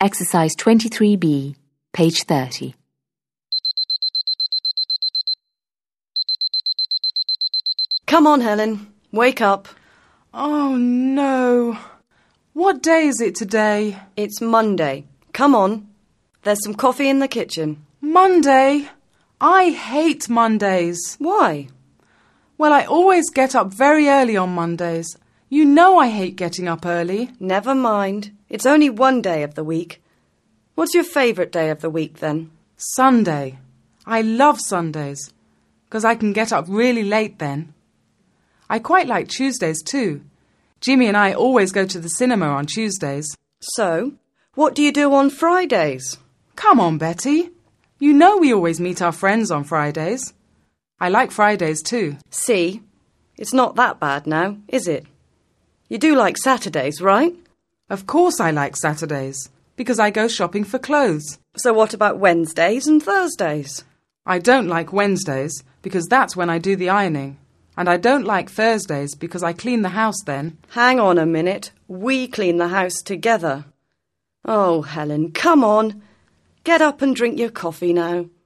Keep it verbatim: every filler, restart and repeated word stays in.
Exercise twenty-three B, page thirty. Come on, Helen. Wake up. Oh, no. What day is it today? It's Monday. Come on. There's some coffee in the kitchen. Monday? I hate Mondays. Why? Well, I always get up very early on Mondays. You know I hate getting up early. Never mind. It's only one day of the week. What's your favourite day of the week, then? Sunday. I love Sundays, because I can get up really late then. I quite like Tuesdays too. Jimmy and I always go to the cinema on Tuesdays. So, what do you do on Fridays? Come on, Betty. You know we always meet our friends on Fridays. I like Fridays too. See, it's not that bad now, is it? You do like Saturdays, right? Of course I like Saturdays, because I go shopping for clothes. So what about Wednesdays and Thursdays? I don't like Wednesdays, because that's when I do the ironing. And I don't like Thursdays, because I clean the house then. Hang on a minute. We clean the house together. Oh, Helen, come on. Get up and drink your coffee now.